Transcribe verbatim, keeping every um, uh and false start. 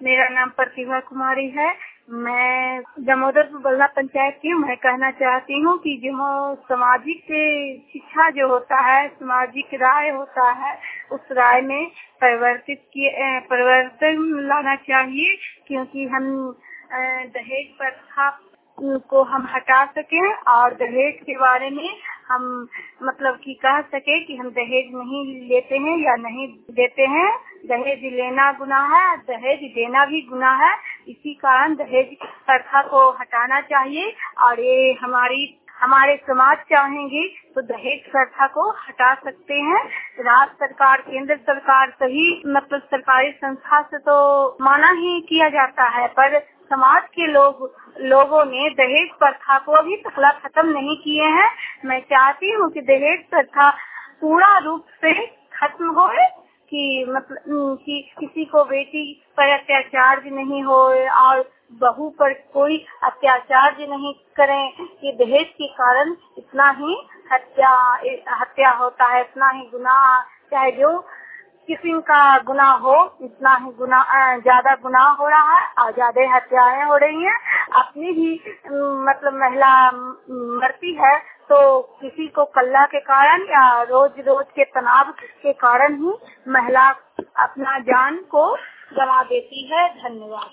मेरा नाम प्रतिभा कुमारी है। मैं जमोदरपुर बल्ला पंचायत की हूँ। मैं कहना चाहती हूँ कि जो सामाजिक शिक्षा जो होता है, सामाजिक राय होता है, उस राय में परिवर्तित किए परिवर्तन लाना चाहिए, क्योंकि हम दहेज प्रथा को हम हटा सकें और दहेज के बारे में हम मतलब कि कह सके कि हम दहेज नहीं लेते हैं या नहीं देते हैं। दहेज लेना गुनाह है, दहेज देना भी गुनाह है। इसी कारण दहेज प्रथा को हटाना चाहिए और ये हमारी हमारे समाज चाहेंगे तो दहेज प्रथा को हटा सकते हैं। राज्य सरकार, केंद्र सरकार, सभी मतलब सरकारी संस्था से तो माना ही किया जाता है, पर समाज के लोग लोगों ने दहेज प्रथा को अभी तक खत्म नहीं किए हैं। मैं चाहती हूँ कि दहेज प्रथा पूरा रूप से खत्म होए, कि मतलब कि किसी को बेटी पर अत्याचार भी नहीं हो और बहू पर कोई अत्याचार भी नहीं करें। कि दहेज के कारण इतना ही हत्या हत्या होता है, इतना ही गुनाह, चाहे जो किसी का गुनाह हो, इतना ही गुनाह ज्यादा गुनाह हो रहा है और ज्यादा हत्याएं हो रही हैं। अपनी भी मतलब महिला मरती है तो किसी को कल्ला के कारण या रोज रोज के तनाव के कारण ही महिला अपना जान को गवा देती है। धन्यवाद।